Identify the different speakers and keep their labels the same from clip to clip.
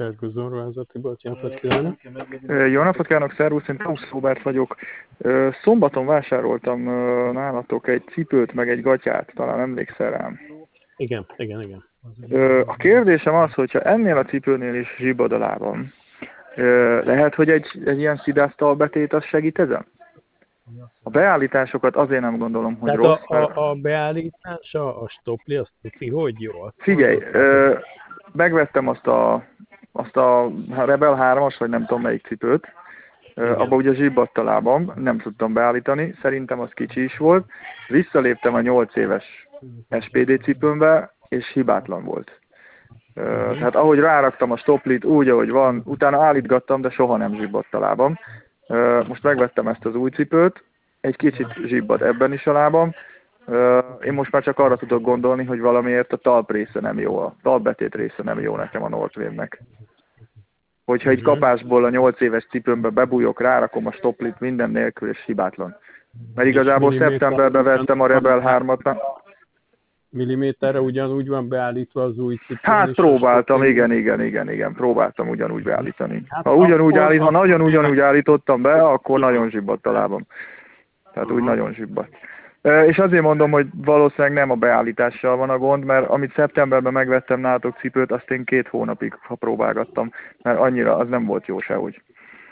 Speaker 1: Belgőzonruházati bolt, jó napot kívánok!
Speaker 2: Jó napot kívánok, szervusz, én Tausz Róbert vagyok. Szombaton vásároltam nálatok egy cipőt, meg egy gatyát, talán emlékszel rám.
Speaker 1: Igen.
Speaker 2: A kérdésem az, hogyha ennél a cipőnél is zsibbad a lábam, lehet, hogy egy ilyen szidásztalbetét az segít ezen? A beállításokat azért nem gondolom, hogy
Speaker 1: tehát
Speaker 2: rossz, mert...
Speaker 1: a beállítása, a stopli, azt tudni, hogy jó?
Speaker 2: Figyelj, megvettem azt a Rebel 3-as, vagy nem tudom melyik cipőt, abba ugye zsibbadt a lábam, nem tudtam beállítani, szerintem az kicsi is volt. Visszaléptem a 8 éves SPD cipőmbe, és hibátlan volt. Tehát ahogy ráraktam a stoplit úgy, ahogy van, utána állítgattam, de soha nem zsibbadt a lábam. Most megvettem ezt az új cipőt, egy kicsit zsibbad ebben is a lábam. Én most már csak arra tudok gondolni, hogy valamiért a talp része nem jó, a talpbetét része nem jó nekem a Northwave-nek. Hogyha egy kapásból a 8 éves cipőmbe bebújok, rárakom a stoplit minden nélkül, és hibátlan. Mert igazából szeptemberben vettem a Rebel 3-at.
Speaker 1: Milliméterre ugyanúgy van beállítva az új cipő?
Speaker 2: Hát próbáltam, igen, próbáltam ugyanúgy beállítani. Ha nagyon ugyanúgy állítottam be, akkor nagyon zsibbadt a lábam. Tehát úgy nagyon zsibbadt. És azért mondom, hogy valószínűleg nem a beállítással van a gond, mert amit szeptemberben megvettem nálatok cipőt, azt én 2 hónapig próbálgattam, mert annyira az nem volt jó sehogy.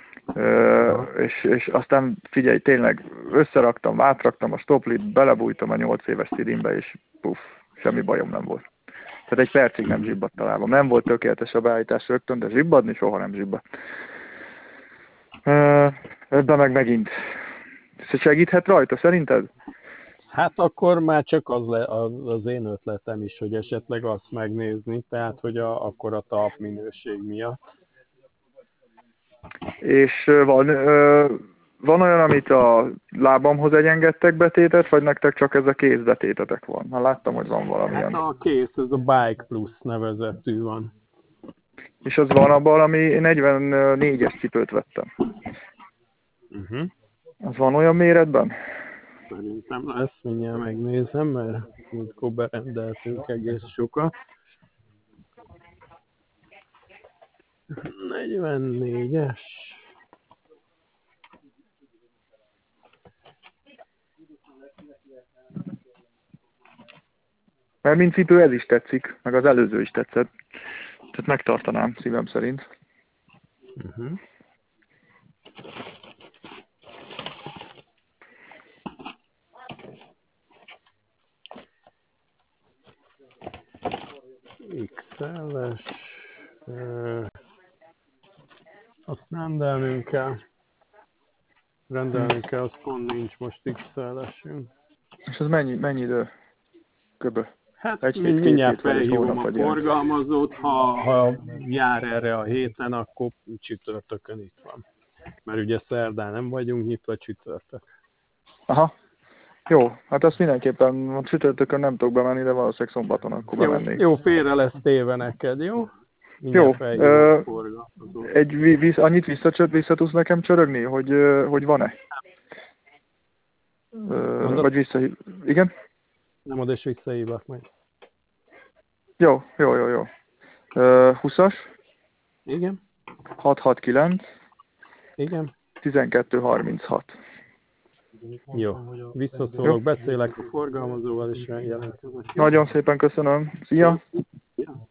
Speaker 2: És aztán figyelj, tényleg összeraktam, átraktam a stoplit, belebújtam a 8 éves cidimbe, és puff, semmi bajom nem volt. Tehát egy percig nem zsibbadt a lábam. Nem volt tökéletes a beállítás rögtön, de zsibbadni soha nem zsibbadt. Ebben meg megint. Segíthet rajta, szerinted?
Speaker 1: Hát akkor már csak az én ötletem is, hogy esetleg azt megnézni, tehát hogy akkor a talp minőség miatt.
Speaker 2: És van olyan, amit a lábamhoz egyengedtek betétet, vagy nektek csak ez a kézbetétetek van? Hát láttam, hogy van valamilyen.
Speaker 1: Hát a kész, ez a Bike Plus nevezetű van.
Speaker 2: És az van abban, ami 44-es cipőt vettem. Az van olyan méretben?
Speaker 1: Szerintem ezt mindjárt megnézem, mert múltkor berendeltünk egész sokat. 44-es.
Speaker 2: Mert mint cipő ez is tetszik, meg az előző is tetszett. Tehát megtartanám szívem szerint.
Speaker 1: XL-es. Azt rendelnünk kell. Az pont nincs most XL-esünk.
Speaker 2: És az mennyi idő? Köbö.
Speaker 1: Hát mindjárt felhívom a forgalmazót, ha jár erre a héten, akkor csütörtökön itt van. Mert ugye szerdán nem vagyunk nyitva, csütörtök.
Speaker 2: Aha. Jó, hát azt mindenképpen a csütörtökön nem tudok bemenni, de valószínűleg szombaton akkor bemennék.
Speaker 1: Jó, félre lesz téve neked, jó?
Speaker 2: Jó, annyit vissza tudsz nekem csörögni, hogy van-e? Vagy visszahív... Igen?
Speaker 1: Nem ad és visszahívlak majd.
Speaker 2: Jó. 20-as?
Speaker 1: Igen.
Speaker 2: 669?
Speaker 1: Igen.
Speaker 2: 1236.
Speaker 1: Jó, visszaszólok, beszélek a forgalmazóval, és jelentkezek.
Speaker 2: Nagyon szépen köszönöm. Szia!